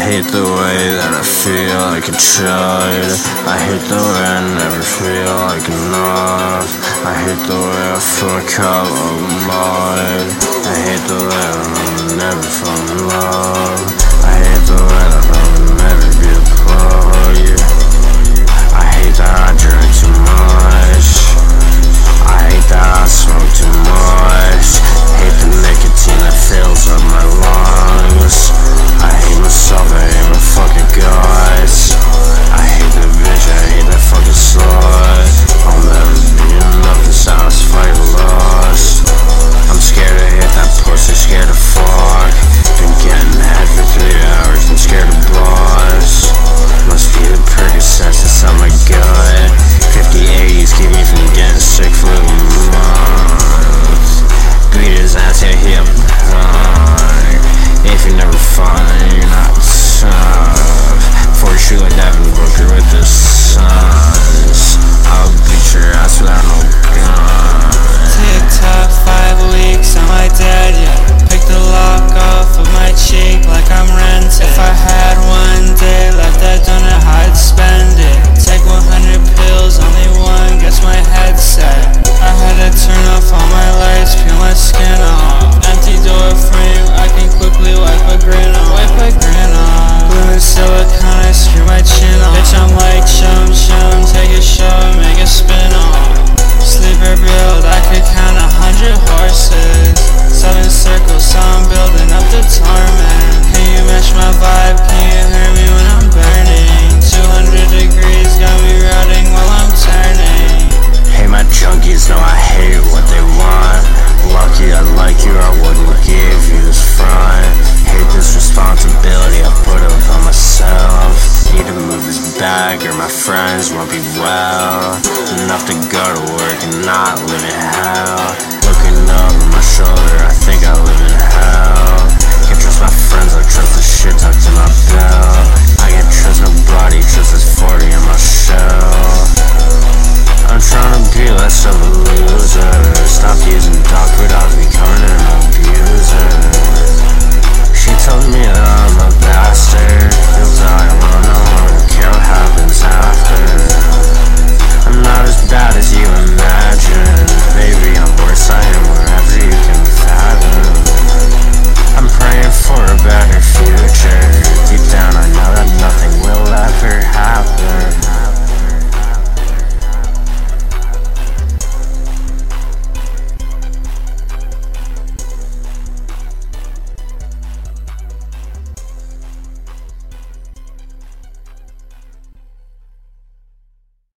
hate the way that I feel like a child. I hate the way I never feel like enough. I hate the way I feel like I'm alive. I hate the way I'll never fall in love. I hate the way that I'll never be a plug. I hate that I drink too much. I hate that I smoke too much. Hate the nicotine that fills up my lungs. I hate myself, I hate my fucking guts. I hate the bitch, I hate that fucking slut. I'll never be enough to satisfy lust. I'm scared to hit that pussy, scared to fuck. Been getting head for 3 hours, I'm scared to bust. Must be the Percocets inside my gut. 50/80s keep me from getting sick for a month. Beat his ass, yeah, he a punk. If you never find, you're not tough. For a shoe like Devin Booker with the Suns, I'll beat your ass without no gun. TikTok 5 weeks, am I dead yet? Pick the lock off of my cheek like I'm rented. If I had one day left, I don't know how I'd spend it. Take 100 pills, only one gets my head set. I had to turn off all my lights, peel my skin off. Empty door frame, I can quickly wipe a grin off. Blue and silicone, I screw my chin off. Bitch, I'm like chum chum, take a shot, make a spin off. Sleeper build, I could count 100 horses. 7 circles, so I'm building up the torment. Can you match my vibe? Can you hear me when I'm burning? 200 degrees, got me routing while I'm turning. Hey, my junkies know I hate what they want. Lucky I like you, I wouldn't give you this front. Hate this responsibility I put upon myself. Need to move this bag or my friends won't be well. Enough to go to work and not live in hell. Looking over my shoulder